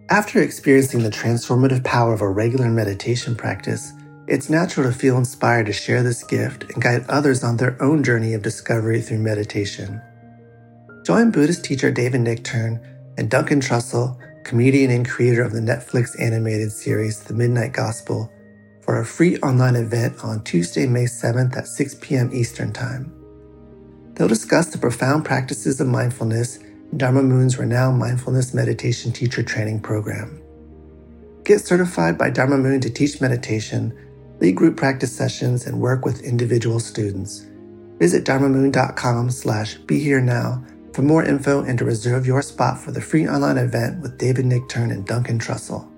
After experiencing the transformative power of a regular meditation practice, it's natural to feel inspired to share this gift and guide others on their own journey of discovery through meditation. Join Buddhist teacher David Nichtern and Duncan Trussell, comedian and creator of the Netflix animated series The Midnight Gospel, for a free online event on Tuesday, May 7th at 6 p.m. Eastern Time. They'll discuss the profound practices of mindfulness in Dharma Moon's renowned mindfulness meditation teacher training program. Get certified by Dharma Moon to teach meditation, lead group practice sessions, and work with individual students. Visit dharmamoon.com/beherenow for more info and to reserve your spot for the free online event with David Nichtern and Duncan Trussell.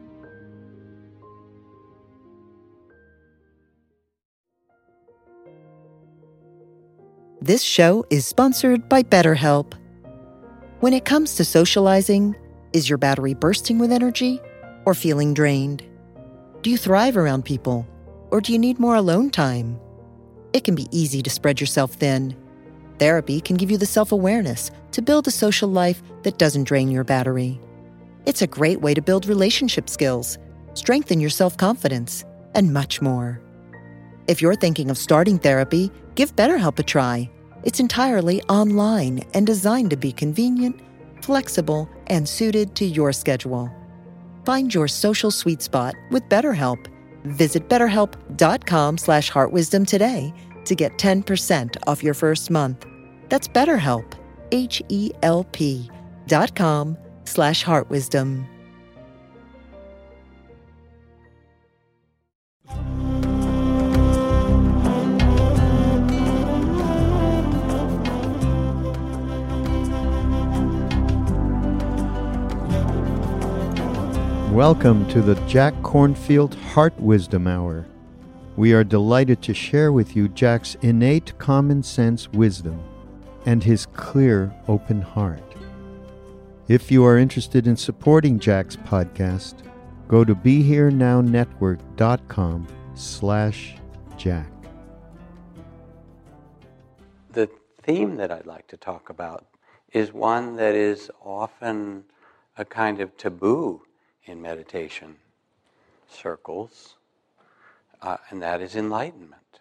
This show is sponsored by BetterHelp. When it comes to socializing, is your battery bursting with energy or feeling drained? Do you thrive around people, or do you need more alone time? It can be easy to spread yourself thin. Therapy can give you the self-awareness to build a social life that doesn't drain your battery. It's a great way to build relationship skills, strengthen your self-confidence, and much more. If you're thinking of starting therapy, give BetterHelp a try. It's entirely online and designed to be convenient, flexible, and suited to your schedule. Find your social sweet spot with BetterHelp. Visit BetterHelp.com/heartwisdom today to get 10% off your first month. That's BetterHelp, HELP.com/heartwisdom. Welcome to the Jack Kornfield Heart Wisdom Hour. We are delighted to share with you Jack's innate common sense wisdom and his clear, open heart. If you are interested in supporting Jack's podcast, go to BeHereNowNetwork.com/Jack. The theme that I'd like to talk about is one that is often a kind of taboo in meditation circles, and that is enlightenment.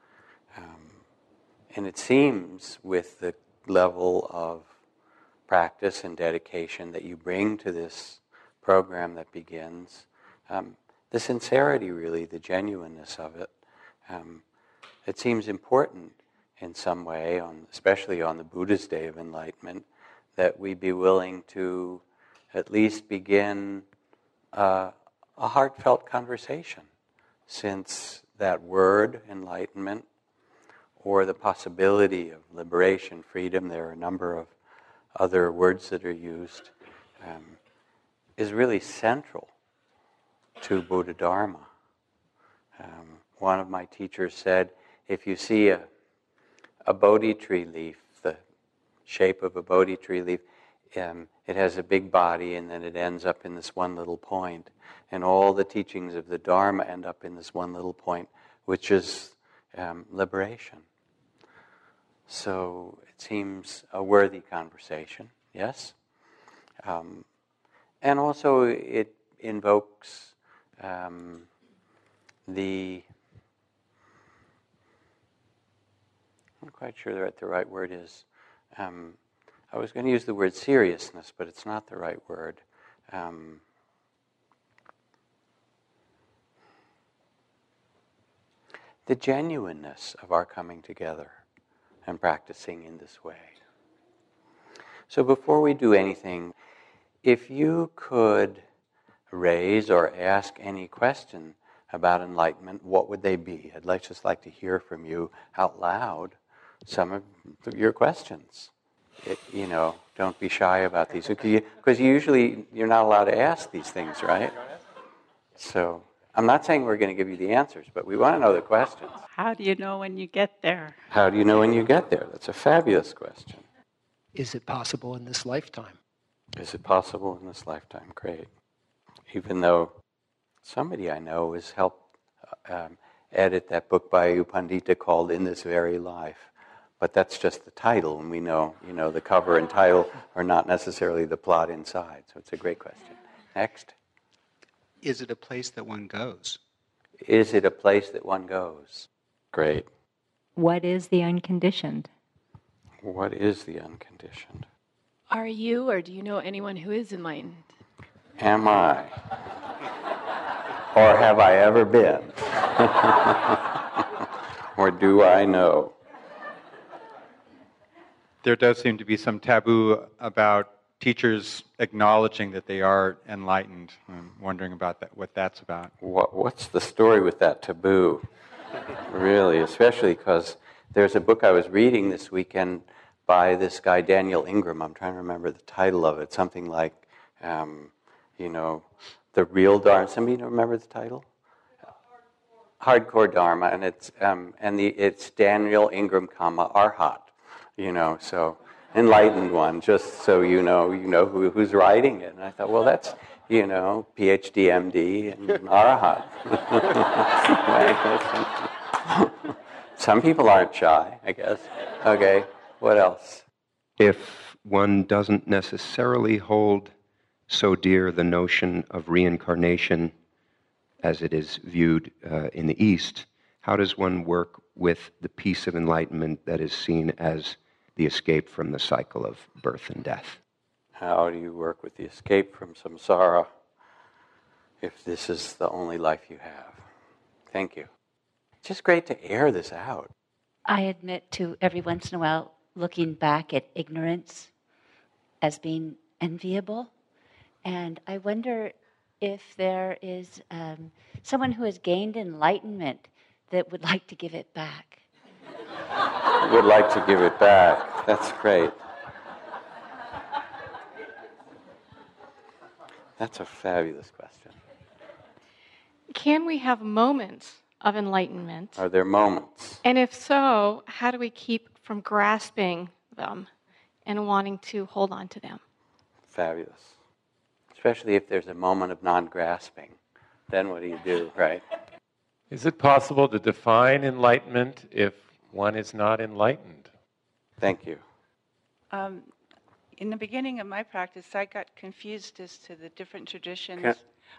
And it seems with the level of practice and dedication that you bring to this program that begins, the sincerity really, the genuineness of it, it seems important in some way, especially on the Buddha's Day of Enlightenment, that we be willing to at least begin a heartfelt conversation, since that word, enlightenment, or the possibility of liberation, freedom, there are a number of other words that are used, is really central to Buddha Dharma. One of my teachers said, if you see a Bodhi tree leaf, the shape of a Bodhi tree leaf, it has a big body and then it ends up in this one little point. And all the teachings of the Dharma end up in this one little point, which is liberation. So it seems a worthy conversation, yes? And also it invokes I'm not quite sure what the right word is. I was going to use the word seriousness, but it's not the right word. The genuineness of our coming together and practicing in this way. So before we do anything, if you could raise or ask any question about enlightenment, what would they be? I'd just like to hear from you out loud some of your questions. Don't be shy about these, because usually you're not allowed to ask these things, right? So I'm not saying we're going to give you the answers, but we want to know the questions. How do you know when you get there? How do you know when you get there? That's a fabulous question. Is it possible in this lifetime? Is it possible in this lifetime? Great. Even though somebody I know has helped edit that book by U Pandita called In This Very Life. But that's just the title, and we know, the cover and title are not necessarily the plot inside. So it's a great question. Next. Is it a place that one goes? Is it a place that one goes? Great. What is the unconditioned? What is the unconditioned? Are you, or do you know anyone who is enlightened? Am I? Or have I ever been? Or do I know? There does seem to be some taboo about teachers acknowledging that they are enlightened. I'm wondering about that, what that's about. What's the story with that taboo? Really, especially because there's a book I was reading this weekend by this guy, Daniel Ingram. I'm trying to remember the title of it. Something like, The Real Dharma. Somebody remember the title? Hardcore Dharma. And it's Daniel Ingram, Arhat. So enlightened one, just so you know who's writing it. And I thought, well, that's, PhD, MD, and Arahat. Some people aren't shy, I guess. Okay, what else? If one doesn't necessarily hold so dear the notion of reincarnation as it is viewed in the East, how does one work with the peace of enlightenment that is seen as the escape from the cycle of birth and death? How do you work with the escape from samsara if this is the only life you have? Thank you. It's just great to air this out. I admit to every once in a while looking back at ignorance as being enviable. And I wonder if there is someone who has gained enlightenment that would like to give it back. Would like to give it back. That's great. That's a fabulous question. Can we have moments of enlightenment? Are there moments? And if so, how do we keep from grasping them and wanting to hold on to them? Fabulous. Especially if there's a moment of non-grasping. Then what do you do, right? Is it possible to define enlightenment if one is not enlightened? Thank you. In the beginning of my practice, I got confused as to the different traditions.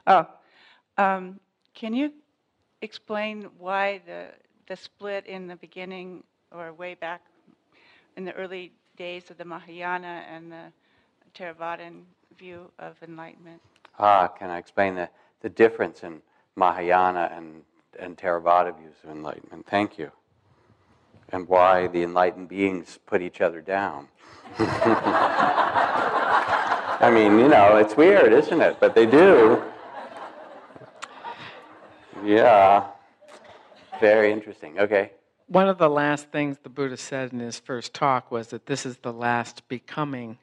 Can you explain why the split in the beginning, or way back in the early days of the Mahayana and the Theravadan view of enlightenment? Can I explain the difference in Mahayana and Theravada views of enlightenment? Thank you. And why the enlightened beings put each other down. I mean, it's weird, isn't it? But they do. Yeah. Very interesting. Okay. One of the last things the Buddha said in his first talk was that this is the last becoming.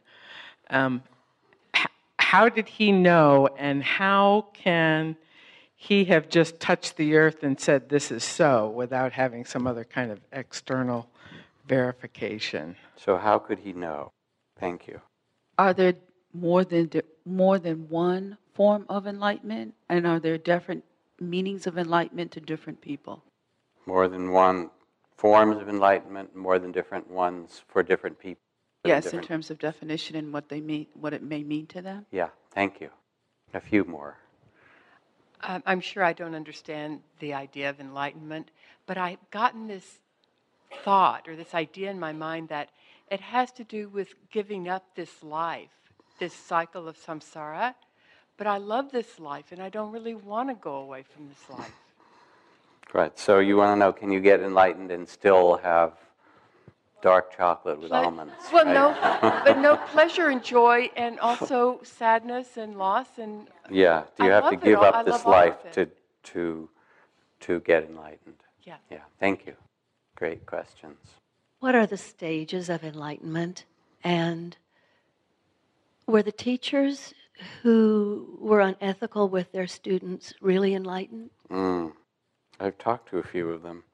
How did he know, and how can he have just touched the earth and said this is so without having some other kind of external verification? So how could he know? Thank you. Are there more than one form of enlightenment, and are there different meanings of enlightenment to different people? More than one forms of enlightenment, more than different ones for different people. Yes, in terms of definition and what they mean, what it may mean to them. Yeah, thank you. A few more. I'm sure I don't understand the idea of enlightenment, but I've gotten this thought or this idea in my mind that it has to do with giving up this life, this cycle of samsara. But I love this life, and I don't really want to go away from this life. Right. So you want to know, can you get enlightened and still have dark chocolate with almonds? Well, right? no, but no pleasure and joy, and also sadness and loss and. Yeah. Do you have to give up this life to get enlightened? Yeah. Yeah. Thank you. Great questions. What are the stages of enlightenment? And were the teachers who were unethical with their students really enlightened? I've talked to a few of them.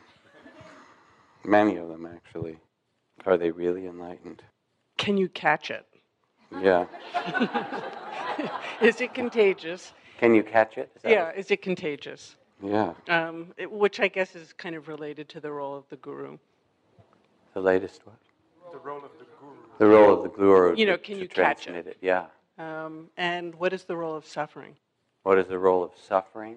Many of them, actually. Are they really enlightened? Can you catch it? Yeah. Is it contagious? Can you catch it? Is it contagious? Yeah. Which I guess is kind of related to the role of the guru. The latest what? The role of the guru. The role of the guru. Can you catch it? Yeah. And what is the role of suffering What is the role of suffering?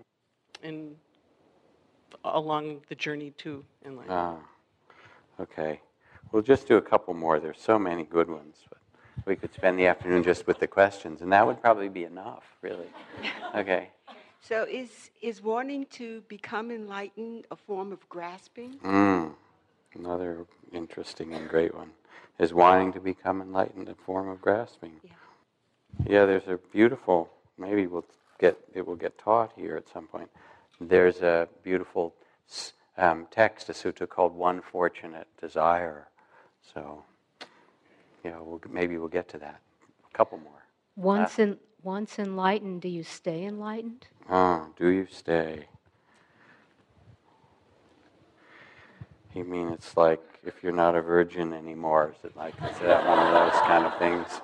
along the journey to enlightenment? Okay. We'll just do a couple more. There's so many good ones. But we could spend the afternoon just with the questions, and that would probably be enough, really. Okay. So is wanting to become enlightened a form of grasping? Another interesting and great one. Is wanting to become enlightened a form of grasping? Yeah, there's a beautiful, maybe it will get taught here at some point. There's a beautiful text, a sutta called One Fortunate Desire. So, maybe we'll get to that. A couple more. Once enlightened, do you stay enlightened? Do you stay? You mean it's like if you're not a virgin anymore? Is that one of those kind of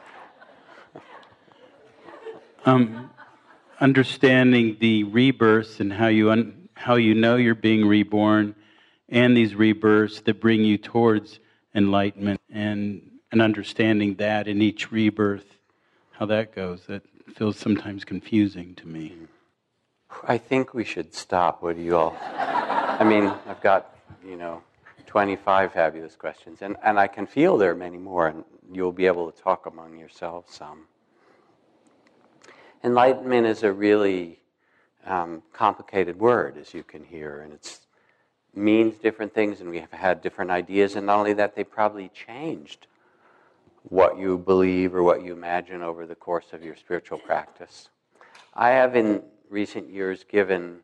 things? Understanding the rebirths and how you know you're being reborn, and these rebirths that bring you towards enlightenment, and understanding that in each rebirth, how that goes. That feels sometimes confusing to me. I think we should stop. What do you all? I mean, I've got 25 fabulous questions, and I can feel there are many more, and you'll be able to talk among yourselves some. Enlightenment is a really complicated word, as you can hear, and it means different things, and we have had different ideas, and not only that, they probably changed what you believe or what you imagine over the course of your spiritual practice. I have in recent years given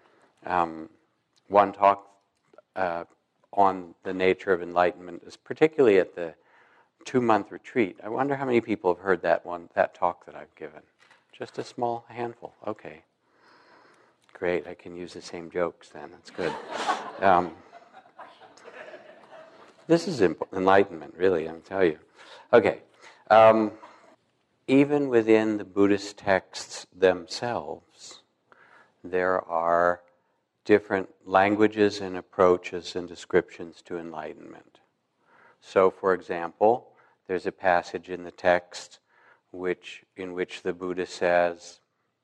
one talk on the nature of enlightenment, particularly at the 2-month retreat. I wonder how many people have heard that talk that I've given. Just a small handful. Okay. Great. I can use the same jokes then. That's good. This is enlightenment, really, I'll tell you. Okay. Even within the Buddhist texts themselves, there are different languages and approaches and descriptions to enlightenment. So, for example, there's a passage in the text in which the Buddha says,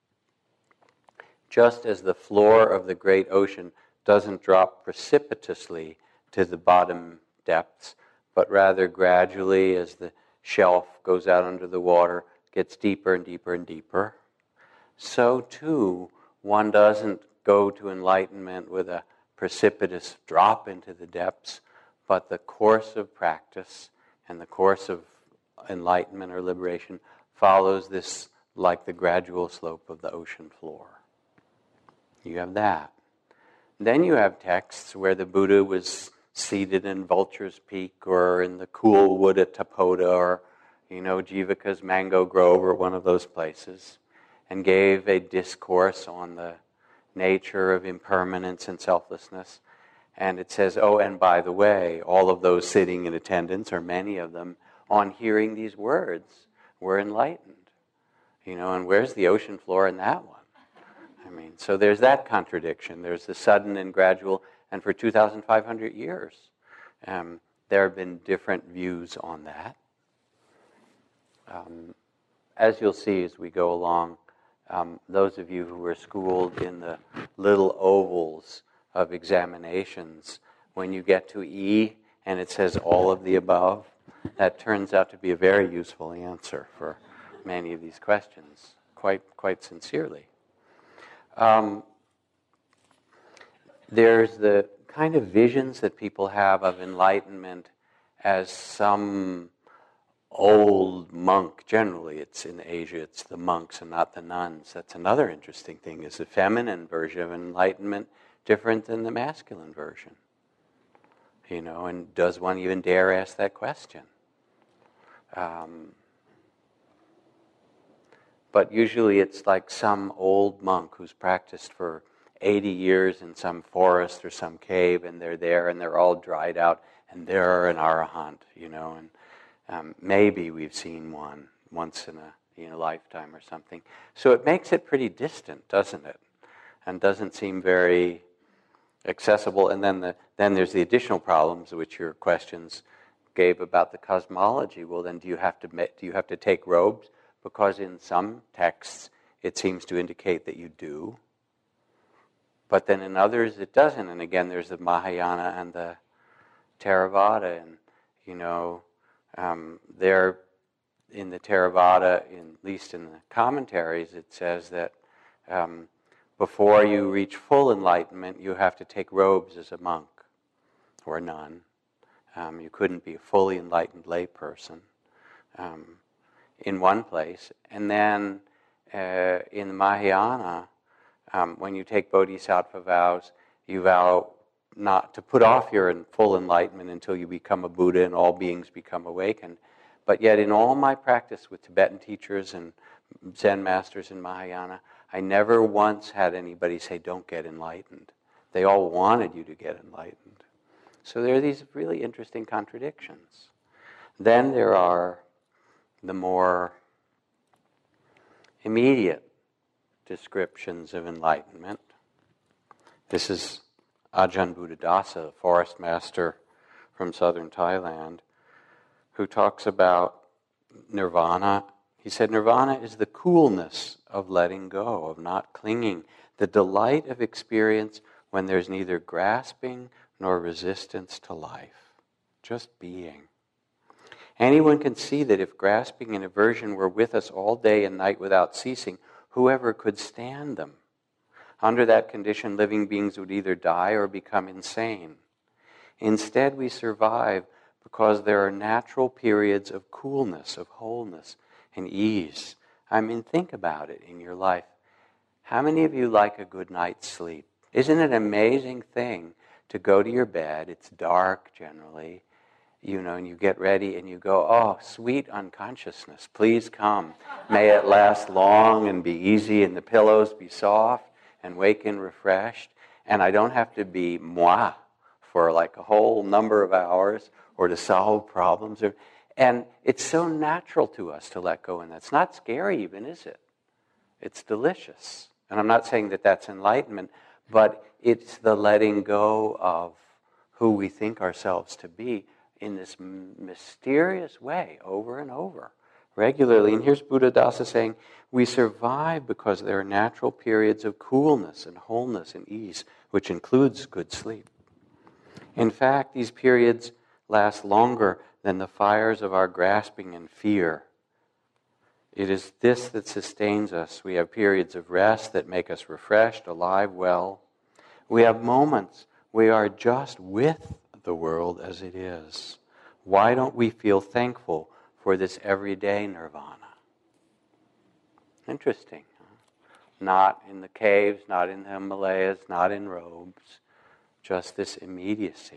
just as the floor of the great ocean doesn't drop precipitously to the bottom depths, but rather gradually as the shelf goes out under the water, gets deeper and deeper and deeper, so too one doesn't go to enlightenment with a precipitous drop into the depths, but the course of practice and the course of enlightenment or liberation follows this like the gradual slope of the ocean floor. You have that. Then you have texts where the Buddha was seated in Vulture's Peak or in the cool wood at Tapoda or, Jivaka's Mango Grove or one of those places, and gave a discourse on the nature of impermanence and selflessness. And it says, and by the way, all of those sitting in attendance, or many of them, on hearing these words, were enlightened. And where's the ocean floor in that one? So there's that contradiction. There's the sudden and gradual, and for 2,500 years, there have been different views on that. As you'll see as we go along, those of you who were schooled in the little ovals of examinations, when you get to E and it says all of the above, that turns out to be a very useful answer for many of these questions, quite sincerely. There's the kind of visions that people have of enlightenment as some old monk. Generally, it's in Asia, it's the monks and not the nuns. That's another interesting thing. Is the feminine version of enlightenment different than the masculine version? And does one even dare ask that question? But usually it's like some old monk who's practiced for 80 years in some forest or some cave, and they're there and they're all dried out, and they're an arahant, and maybe we've seen one once in a lifetime or something. So it makes it pretty distant, doesn't it? And doesn't seem very accessible. And then there's the additional problems, which your questions gave about the cosmology. Well, then do you have to take robes, because in some texts it seems to indicate that you do, but then in others it doesn't. And again, there's the Mahayana and the Theravada, and there in the Theravada, at least in the commentaries, it says that before you reach full enlightenment, you have to take robes as a monk or a nun. You couldn't be a fully enlightened layperson in one place. And then in the Mahayana, when you take bodhisattva vows, you vow not to put off your full enlightenment until you become a Buddha and all beings become awakened. But yet in all my practice with Tibetan teachers and Zen masters in Mahayana, I never once had anybody say, don't get enlightened. They all wanted you to get enlightened. So there are these really interesting contradictions. Then there are the more immediate descriptions of enlightenment. This is Ajahn Buddhadasa, a forest master from southern Thailand, who talks about nirvana. He said, nirvana is the coolness of letting go, of not clinging, the delight of experience when there's neither grasping nor resistance to life, just being. Anyone can see that if grasping and aversion were with us all day and night without ceasing, whoever could stand them? Under that condition, living beings would either die or become insane. Instead, we survive because there are natural periods of coolness, of wholeness, and ease. I mean, think about it in your life. How many of you like a good night's sleep? Isn't it an amazing thing to go to your bed? It's dark generally, and you get ready and you go, oh, sweet unconsciousness, please come. May it last long and be easy and the pillows be soft and waken refreshed. And I don't have to be moi for like a whole number of hours or to solve problems. And it's so natural to us to let go, and that's not scary even, is it? It's delicious. And I'm not saying that that's enlightenment, but it's the letting go of who we think ourselves to be in this mysterious way over and over, regularly. And here's Buddhadasa saying, we survive because there are natural periods of coolness and wholeness and ease, which includes good sleep. In fact, these periods last longer than the fires of our grasping and fear. It is this that sustains us. We have periods of rest that make us refreshed, alive, well. We have moments we are just with the world as it is. Why don't we feel thankful for this everyday nirvana? Interesting. Huh? Not in the caves, not in the Himalayas, not in robes, just this immediacy.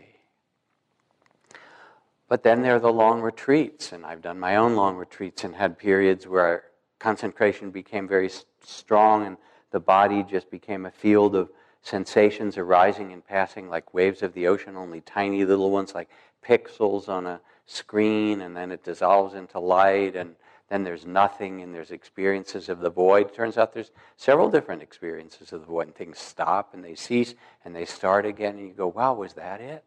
But then there are the long retreats, and I've done my own long retreats and had periods where concentration became very strong and the body just became a field of sensations arising and passing like waves of the ocean, only tiny little ones like pixels on a screen, and then it dissolves into light, and then there's nothing, and there's experiences of the void. Turns out there's several different experiences of the void, and things stop and they cease and they start again, and you go, wow, was that it?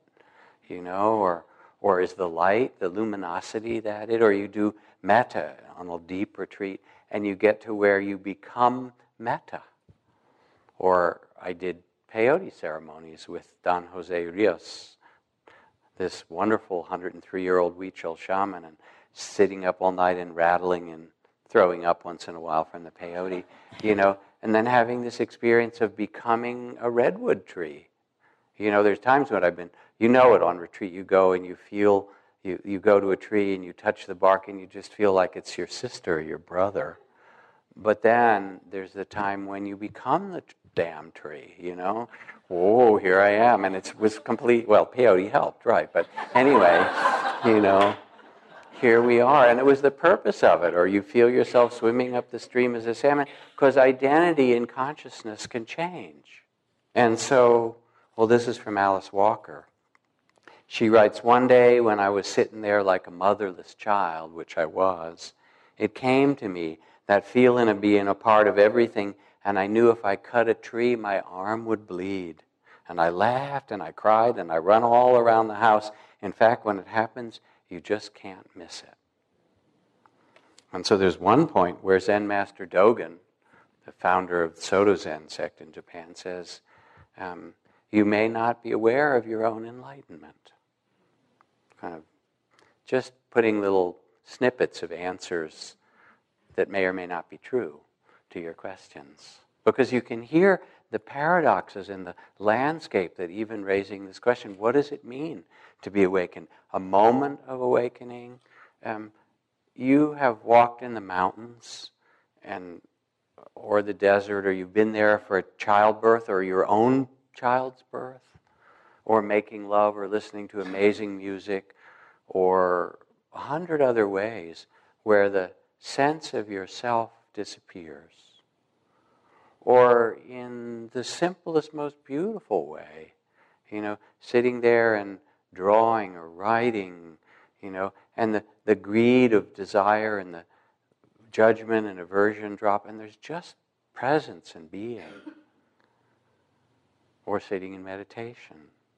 Or is the light, the luminosity that it? Or you do metta on a deep retreat and you get to where you become metta. Or I did peyote ceremonies with Don Jose Rios, this wonderful 103-year-old Huichol shaman, and sitting up all night and rattling and throwing up once in a while from the peyote, and then having this experience of becoming a redwood tree. There's times when I've been, it on retreat, you go and you feel, you go to a tree and you touch the bark and you just feel like it's your sister or your brother. But then there's the time when you become the damn tree, Whoa, here I am. And it was complete, well, peyote helped, right? But anyway, here we are. And it was the purpose of it. Or you feel yourself swimming up the stream as a salmon, because identity in consciousness can change. And so, well, this is from Alice Walker. She writes, one day when I was sitting there like a motherless child, which I was, it came to me, that feeling of being a part of everything, and I knew if I cut a tree, my arm would bleed. And I laughed and I cried and I run all around the house. In fact, when it happens, you just can't miss it. And so there's one point where Zen Master Dogen, the founder of the Soto Zen sect in Japan, says, you may not be aware of your own enlightenment. Kind of just putting little snippets of answers that may or may not be true to your questions. Because you can hear the paradoxes in the landscape that even raising this question, what does it mean to be awakened? A moment of awakening. You have walked in the mountains or the desert, or you've been there for a childbirth or your own child's birth, or making love or listening to amazing music, or 100 other ways where the sense of yourself disappears. Or in the simplest, most beautiful way, sitting there and drawing or writing, and the greed of desire and the judgment and aversion drop, and there's just presence and being. Or sitting in meditation.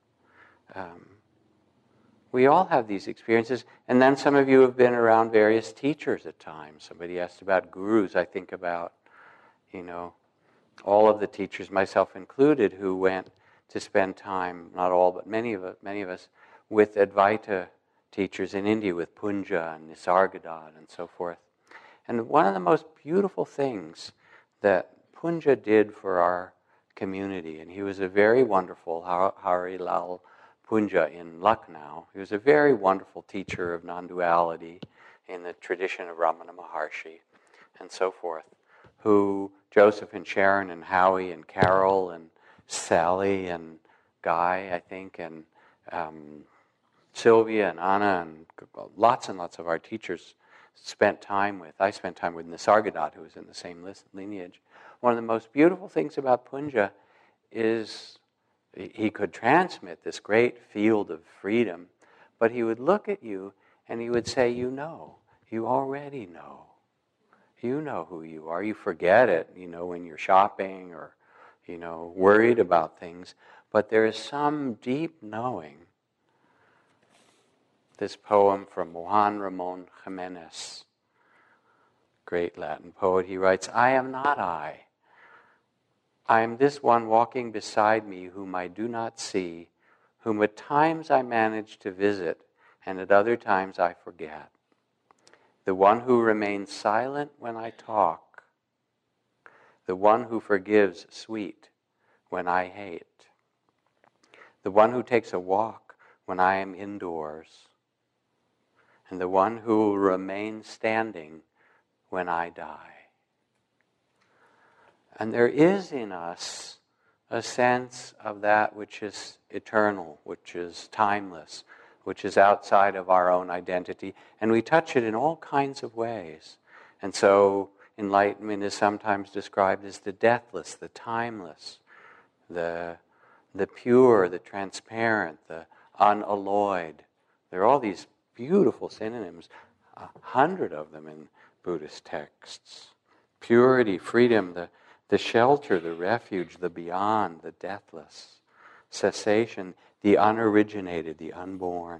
We all have these experiences, and then some of you have been around various teachers at times. Somebody asked about gurus. I think about, all of the teachers, myself included, who went to spend time, not all, but many of us, with Advaita teachers in India, with Punja and Nisargadatta and so forth. And one of the most beautiful things that Punja did for our community, and he was a very wonderful Hari Lal Punja in Lucknow. He was a very wonderful teacher of non-duality in the tradition of Ramana Maharshi and so forth, who Joseph and Sharon and Howie and Carol and Sally and Guy, I think, and Sylvia and Anna and lots of our teachers spent time with. I spent time with Nisargadatta, who was in the same lineage. One of the most beautiful things about Punja is he could transmit this great field of freedom, but he would look at you and he would say, you already know. You know who you are. You forget it, when you're shopping or, worried about things. But there is some deep knowing. This poem from Juan Ramon Jimenez, great Latin poet, he writes, I am not I. I am this one walking beside me whom I do not see, whom at times I manage to visit, and at other times I forget. The one who remains silent when I talk. The one who forgives sweet when I hate. The one who takes a walk when I am indoors. And the one who will remain standing when I die. And there is in us a sense of that which is eternal, which is timeless, which is outside of our own identity, and we touch it in all kinds of ways. And so enlightenment is sometimes described as the deathless, the timeless, the pure, the transparent, the unalloyed. There are all these beautiful synonyms, 100 of them in Buddhist texts. Purity, freedom, the shelter, the refuge, the beyond, the deathless. Cessation, the unoriginated, the unborn.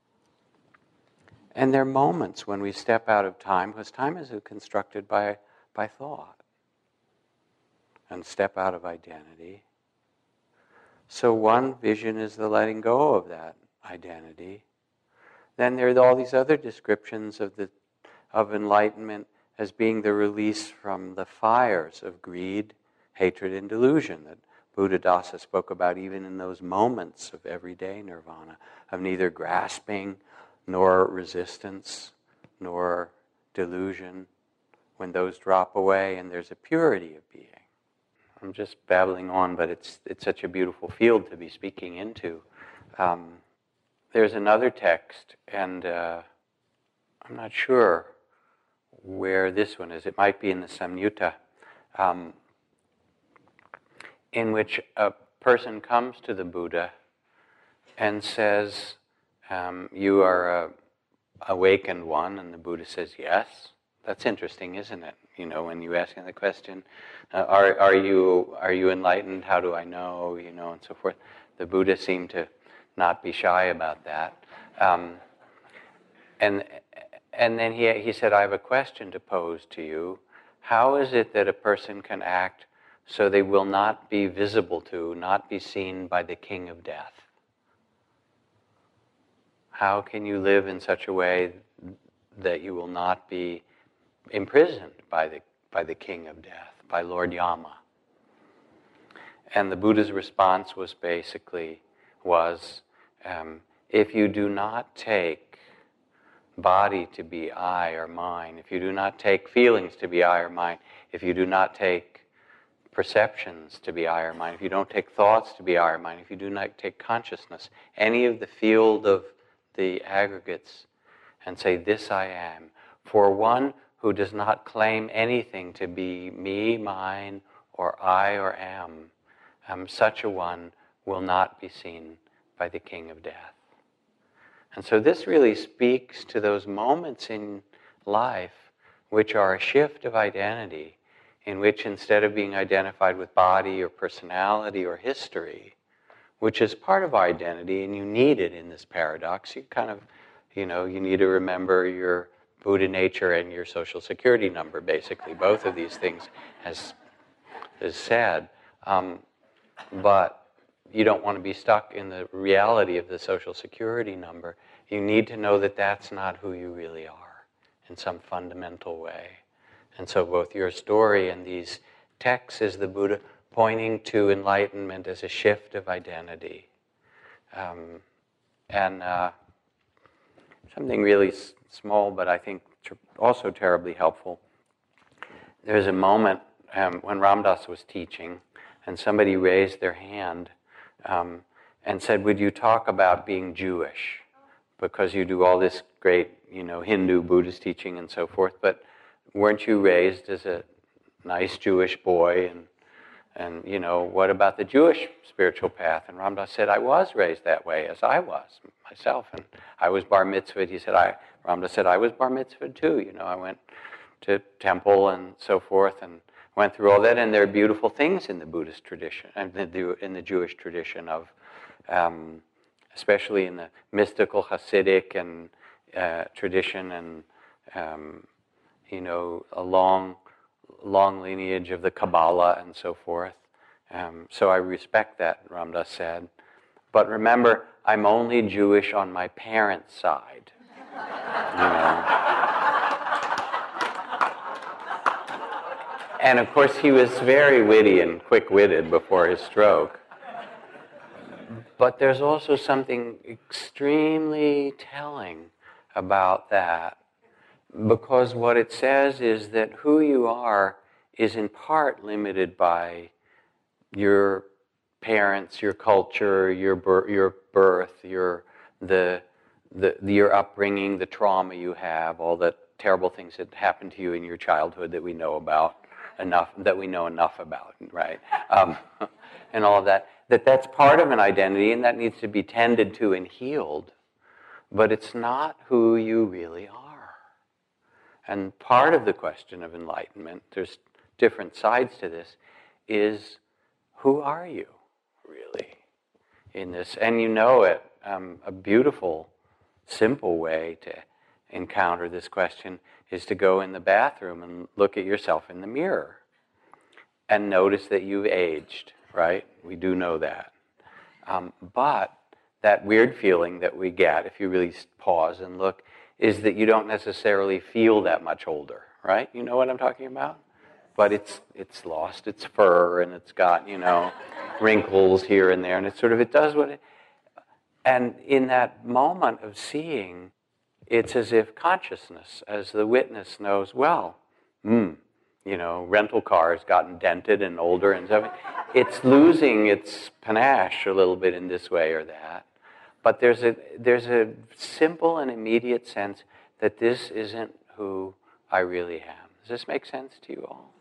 And there are moments when we step out of time, because time is constructed by thought, and step out of identity. So one vision is the letting go of that identity. Then there are all these other descriptions of enlightenment as being the release from the fires of greed, hatred, and delusion that Buddhadasa spoke about even in those moments of everyday nirvana, of neither grasping nor resistance nor delusion. When those drop away and there's a purity of being. I'm just babbling on, but it's such a beautiful field to be speaking into. There's another text, and I'm not sure where this one is. It might be in the Samyutta, in which a person comes to the Buddha and says, you are an awakened one, and the Buddha says, yes. That's interesting, isn't it? When you ask him the question, are you enlightened? How do I know? And so forth. The Buddha seemed to not be shy about that. And And then he said, I have a question to pose to you. How is it that a person can act so they will not be visible to, not be seen by the king of death? How can you live in such a way that you will not be imprisoned by the king of death, by Lord Yama? And the Buddha's response was if you do not take body to be I or mine, if you do not take feelings to be I or mine, if you do not take perceptions to be I or mine, if you don't take thoughts to be I or mine, if you do not take consciousness, any of the field of the aggregates, and say, this I am, for one who does not claim anything to be me, mine, or I or am, such a one will not be seen by the king of death. And so this really speaks to those moments in life which are a shift of identity, in which instead of being identified with body or personality or history, which is part of our identity, and you need it in this paradox, you kind of, you need to remember your Buddha nature and your social security number, basically, both of these things, as is said. But you don't want to be stuck in the reality of the social security number. You need to know that that's not who you really are in some fundamental way. And so both your story and these texts is the Buddha pointing to enlightenment as a shift of identity. Something really small, but I think also terribly helpful. There's a moment when Ram Dass was teaching, and somebody raised their hand and said, would you talk about being Jewish? Because you do all this great, Hindu, Buddhist teaching and so forth, but weren't you raised as a nice Jewish boy? And what about the Jewish spiritual path? And Ram Dass said, I was raised that way, as I was myself. And I was bar mitzvahed. He said, Ram Dass said, I was bar mitzvahed too. I went to temple and so forth and went through all that. And there are beautiful things in the Buddhist tradition, and in the Jewish tradition of, especially in the mystical Hasidic and tradition and, a long lineage of the Kabbalah and so forth. So I respect that, Ram Dass said. But remember, I'm only Jewish on my parents' side. And of course, he was very witty and quick-witted before his stroke. But there's also something extremely telling about that, because what it says is that who you are is in part limited by your parents, your culture, your birth, your upbringing, the trauma you have, all the terrible things that happened to you in your childhood that we know about enough, that we know enough about, right? And all of that. That's part of an identity, and that needs to be tended to and healed. But it's not who you really are. And part of the question of enlightenment, there's different sides to this, is who are you really in this? And it, a beautiful, simple way to encounter this question is to go in the bathroom and look at yourself in the mirror and notice that you've aged, right? We do know that. But that weird feeling that we get, if you really pause and look, is that you don't necessarily feel that much older, right? You know what I'm talking about? But it's lost its fur, and it's got, wrinkles here and there, and it does what it... And in that moment of seeing, it's as if consciousness, as the witness, knows, rental car has gotten dented and older and stuff. It's losing its panache a little bit in this way or that. But there's a simple and immediate sense that this isn't who I really am. Does this make sense to you all?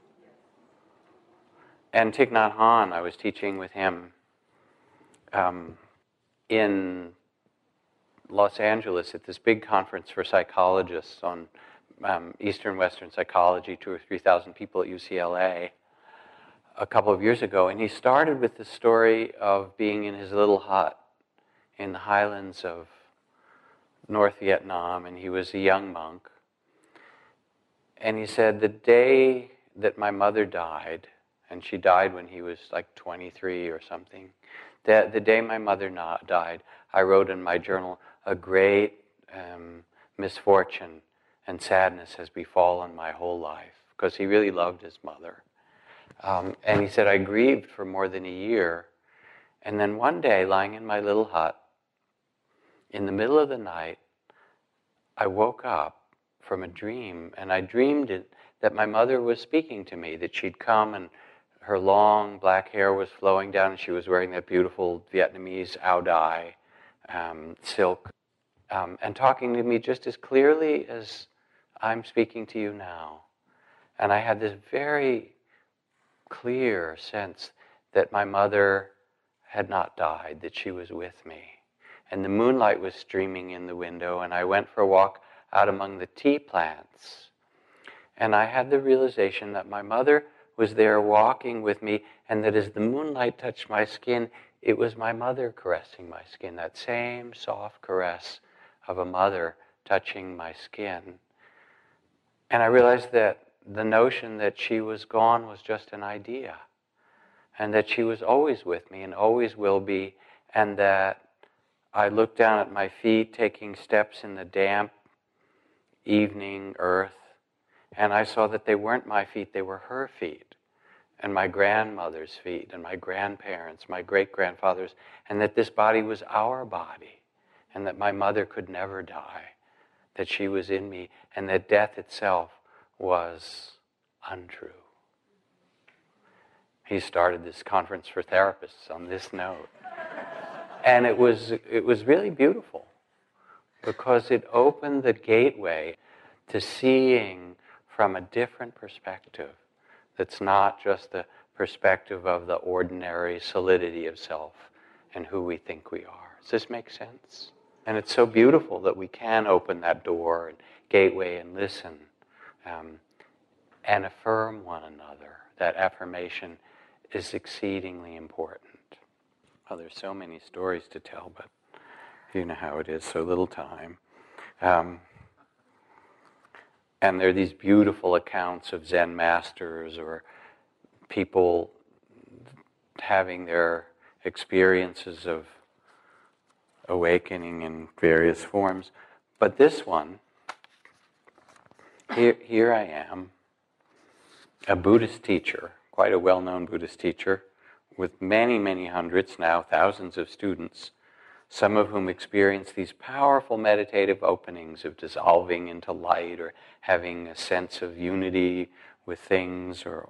And Thich Nhat Hanh, I was teaching with him in Los Angeles at this big conference for psychologists on Eastern Western psychology, 2,000 or 3,000 people at UCLA a couple of years ago. And he started with the story of being in his little hut in the highlands of North Vietnam, and he was a young monk. And he said, the day that my mother died, and she died when he was like 23 or something, the day my mother died, I wrote in my journal, a great misfortune and sadness has befallen my whole life, because he really loved his mother. And he said, I grieved for more than a year. And then one day, lying in my little hut, in the middle of the night, I woke up from a dream, and I dreamed that my mother was speaking to me, that she'd come and her long black hair was flowing down, and she was wearing that beautiful Vietnamese áo dai silk, and talking to me just as clearly as I'm speaking to you now. And I had this very clear sense that my mother had not died, that she was with me. And the moonlight was streaming in the window, and I went for a walk out among the tea plants. And I had the realization that my mother was there walking with me, and that as the moonlight touched my skin, it was my mother caressing my skin, that same soft caress of a mother touching my skin. And I realized that the notion that she was gone was just an idea, and that she was always with me and always will be, and that I looked down at my feet, taking steps in the damp evening earth, and I saw that they weren't my feet, they were her feet, and my grandmother's feet, and my grandparents, my great-grandfathers, and that this body was our body, and that my mother could never die, that she was in me, and that death itself was untrue. He started this conference for therapists on this note. And it was really beautiful, because it opened the gateway to seeing from a different perspective that's not just the perspective of the ordinary solidity of self and who we think we are. Does this make sense? And it's so beautiful that we can open that door and gateway and listen and affirm one another. That affirmation is exceedingly important. Well, there's so many stories to tell, but you know how it is, so little time. And there are these beautiful accounts of Zen masters or people having their experiences of awakening in various forms. But this one, here I am, a Buddhist teacher, quite a well-known Buddhist teacher, with many, many hundreds, now thousands of students, some of whom experience these powerful meditative openings of dissolving into light or having a sense of unity with things, or,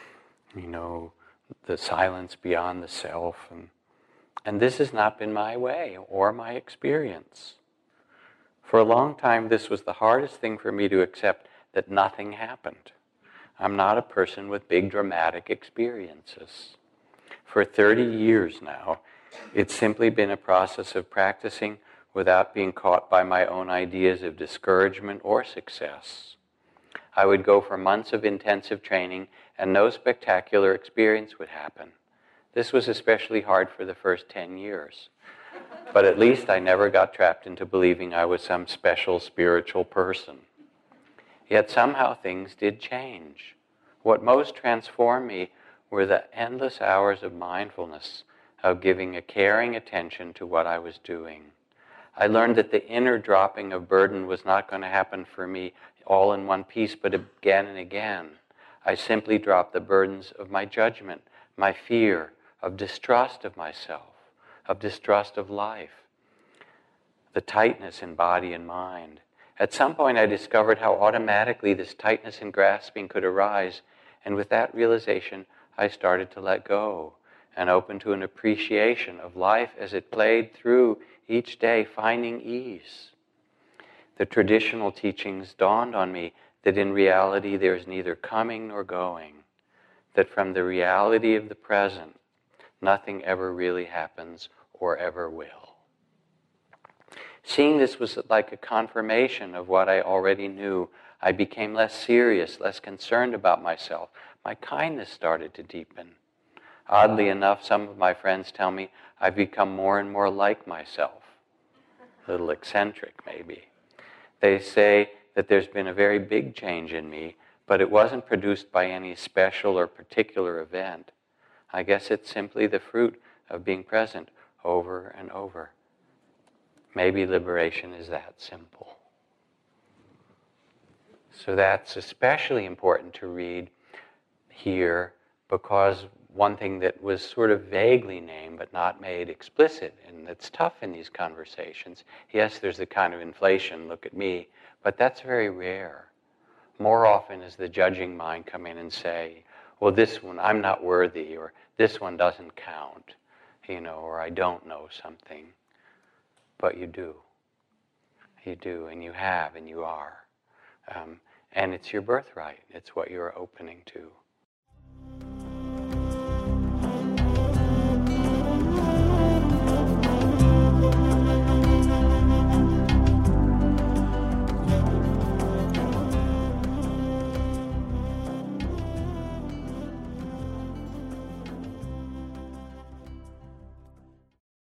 the silence beyond the self. And this has not been my way or my experience. For a long time, this was the hardest thing for me to accept, that nothing happened. I'm not a person with big dramatic experiences. For 30 years now, it's simply been a process of practicing without being caught by my own ideas of discouragement or success. I would go for months of intensive training, and no spectacular experience would happen. This was especially hard for the first 10 years. But at least I never got trapped into believing I was some special spiritual person. Yet somehow things did change. What most transformed me were the endless hours of mindfulness, of giving a caring attention to what I was doing. I learned that the inner dropping of burden was not going to happen for me all in one piece, but again and again. I simply dropped the burdens of my judgment, my fear, of distrust of myself, of distrust of life, the tightness in body and mind. At some point I discovered how automatically this tightness and grasping could arise, and with that realization I started to let go and open to an appreciation of life as it played through each day, finding ease. The traditional teachings dawned on me that in reality there is neither coming nor going, that from the reality of the present, nothing ever really happens or ever will. Seeing this was like a confirmation of what I already knew. I became less serious, less concerned about myself. My kindness started to deepen. Oddly enough, some of my friends tell me I've become more and more like myself. A little eccentric, maybe. They say that there's been a very big change in me, but it wasn't produced by any special or particular event. I guess it's simply the fruit of being present over and over. Maybe liberation is that simple. So that's especially important to read here, because one thing that was sort of vaguely named but not made explicit, and that's tough in these conversations. Yes, there's the kind of inflation, look at me, but that's very rare. More often is the judging mind come in and say, well, this one, I'm not worthy, or this one doesn't count, or I don't know something. But you do. You do, and you have, and you are. And it's your birthright. It's what you're opening to.